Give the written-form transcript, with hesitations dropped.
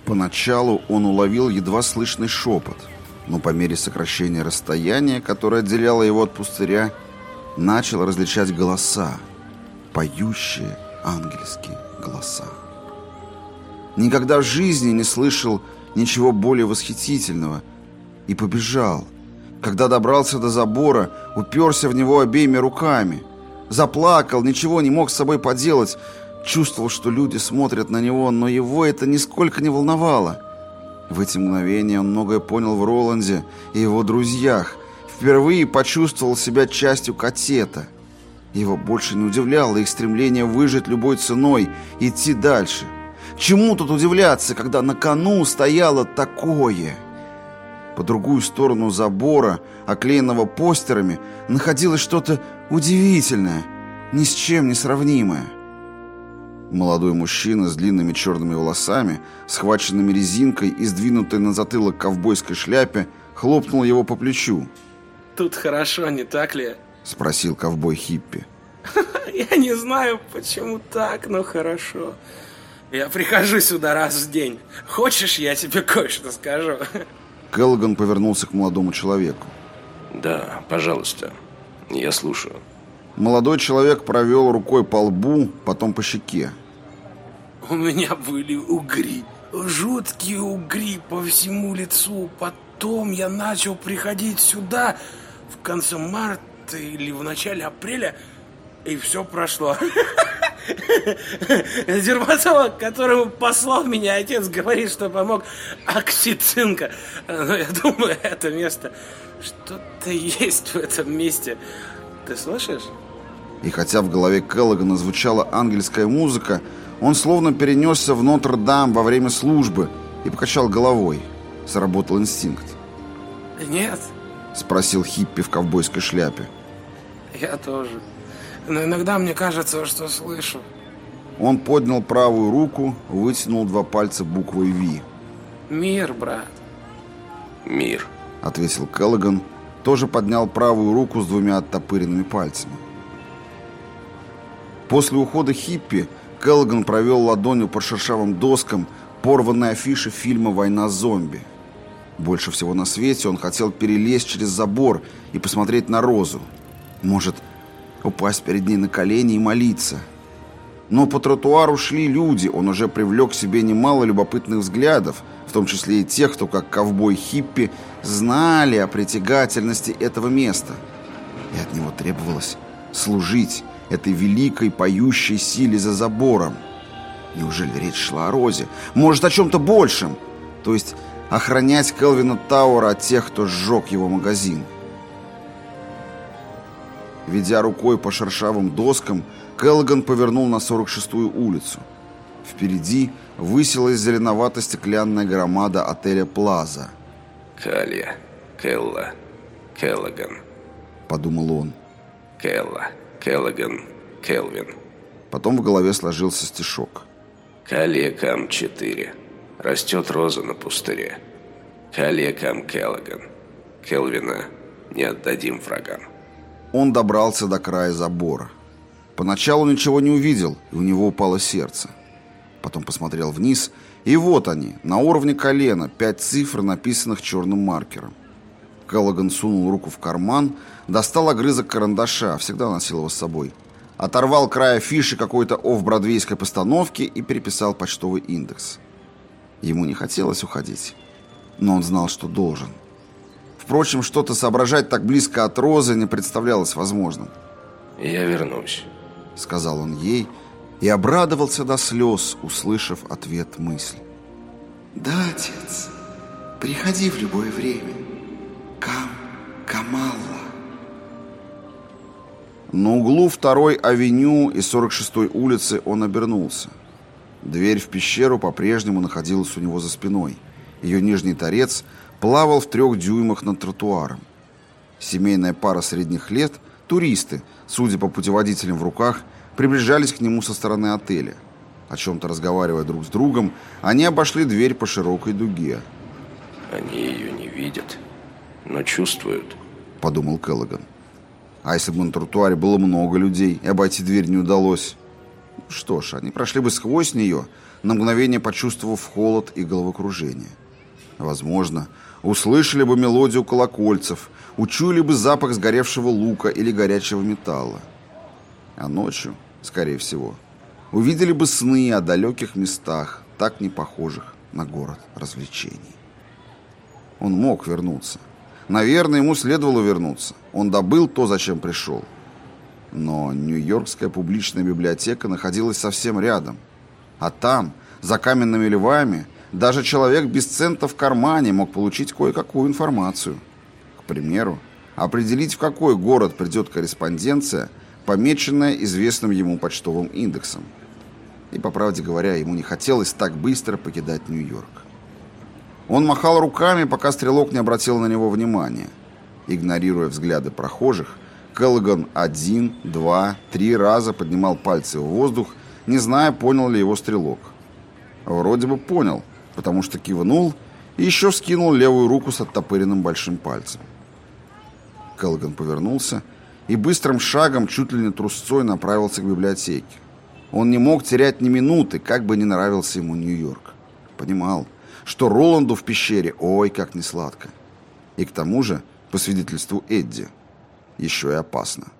Поначалу он уловил едва слышный шепот, но по мере сокращения расстояния, которое отделяло его от пустыря, начал различать голоса, поющие ангельские голоса. Никогда в жизни не слышал ничего более восхитительного и побежал. Когда добрался до забора, уперся в него обеими руками. Заплакал, ничего не мог с собой поделать. Чувствовал, что люди смотрят на него, но его это нисколько не волновало. В эти мгновения он многое понял в Роланде и его друзьях. Впервые почувствовал себя частью катета. Его больше не удивляло их стремление выжить любой ценой, идти дальше. Чему тут удивляться, когда на кону стояло такое? По другую сторону забора, оклеенного постерами, находилось что-то удивительное, ни с чем не сравнимое. Молодой мужчина с длинными черными волосами, схваченными резинкой и сдвинутой на затылок ковбойской шляпе, хлопнул его по плечу. «Тут хорошо, не так ли?» — спросил ковбой-хиппи. «Я не знаю, почему так, но хорошо. Я прихожу сюда раз в день. Хочешь, я тебе кое-что скажу?» Келлоган повернулся к молодому человеку. «Да, пожалуйста, я слушаю». Молодой человек провел рукой по лбу, потом по щеке. «У меня были угри, жуткие угри по всему лицу. Потом я начал приходить сюда в конце марта или в начале апреля, и все прошло. Дерматолог, которому послал меня отец, говорит, что помог оксицинка. Но я думаю, это место... Что-то есть в этом месте. Ты слышишь?» И хотя в голове Келлогана звучала ангельская музыка, он словно перенесся в Нотр-Дам во время службы и покачал головой. Сработал инстинкт. «Нет», — спросил хиппи в ковбойской шляпе. «Я тоже. Но иногда мне кажется, что слышу». Он поднял правую руку, вытянул два пальца буквой «Ви». «Мир, брат». «Мир», — ответил Келлоган, тоже поднял правую руку с двумя оттопыренными пальцами. После ухода хиппи Келлоган провел ладонью по шершавым доскам порванной афиши фильма «Война с зомби». Больше всего на свете он хотел перелезть через забор и посмотреть на Розу. Может, упасть перед ней на колени и молиться. Но по тротуару шли люди, он уже привлек к себе немало любопытных взглядов, в том числе и тех, кто, как ковбой-хиппи, знали о притягательности этого места. И от него требовалось служить этой великой поющей силе за забором. Неужели речь шла о Розе? Может, о чем-то большем? То есть охранять Келвина Тауэра от тех, кто сжег его магазин. Ведя рукой по шершавым доскам, Келлоган повернул на 46-ю улицу. Впереди высилась зеленовато-стеклянная громада отеля «Плаза». «Калья, Келла, Келлоган», — подумал он. «Келла, Келлоган, Келвин». Потом в голове сложился стишок. «Калья Кам 4. Растет роза на пустыре. Калья Кам Келлоган. Келвина не отдадим врагам». Он добрался до края забора. Поначалу ничего не увидел, и у него упало сердце. Потом посмотрел вниз, и вот они, на уровне колена, 5 цифр, написанных черным маркером. Келлоган сунул руку в карман, достал огрызок карандаша, всегда носил его с собой, оторвал край афиши какой-то офф-бродвейской постановки и переписал почтовый индекс. Ему не хотелось уходить, но он знал, что должен. Впрочем, что-то соображать так близко от Розы не представлялось возможным. «Я вернусь», — сказал он ей, и обрадовался до слез, услышав ответ мысли. «Да, отец, приходи в любое время. Камалла». На углу 2-й авеню и 46-й улицы он обернулся. Дверь в пещеру по-прежнему находилась у него за спиной. Ее нижний торец плавал в 3 дюймах над тротуаром. Семейная пара средних лет, туристы, судя по путеводителям в руках, приближались к нему со стороны отеля. О чем-то разговаривая друг с другом, они обошли дверь по широкой дуге. «Они ее не видят, но чувствуют», — подумал Келлоган. А если бы на тротуаре было много людей, и обойти дверь не удалось? Что ж, они прошли бы сквозь нее, на мгновение почувствовав холод и головокружение. Возможно, услышали бы мелодию колокольцев, учуяли бы запах сгоревшего лука или горячего металла. А ночью, скорее всего, увидели бы сны о далеких местах, так не похожих на город развлечений. Он мог вернуться. Наверное, ему следовало вернуться. Он добыл то, зачем пришел. Но Нью-Йоркская публичная библиотека находилась совсем рядом. А там, за каменными львами, даже человек без цента в кармане мог получить кое-какую информацию. К примеру, определить, в какой город придет корреспонденция, помеченная известным ему почтовым индексом. И, по правде говоря, ему не хотелось так быстро покидать Нью-Йорк. Он махал руками, пока стрелок не обратил на него внимания. Игнорируя взгляды прохожих, Келлоган 1, 2, 3 раза поднимал пальцы в воздух, не зная, понял ли его стрелок. Вроде бы понял, потому что кивнул и еще вскинул левую руку с оттопыренным большим пальцем. Келлоган повернулся и быстрым шагом, чуть ли не трусцой, направился к библиотеке. Он не мог терять ни минуты, как бы ни нравился ему Нью-Йорк. Понимал, что Роланду в пещере ой как несладко. И к тому же, по свидетельству Эдди, еще и опасно.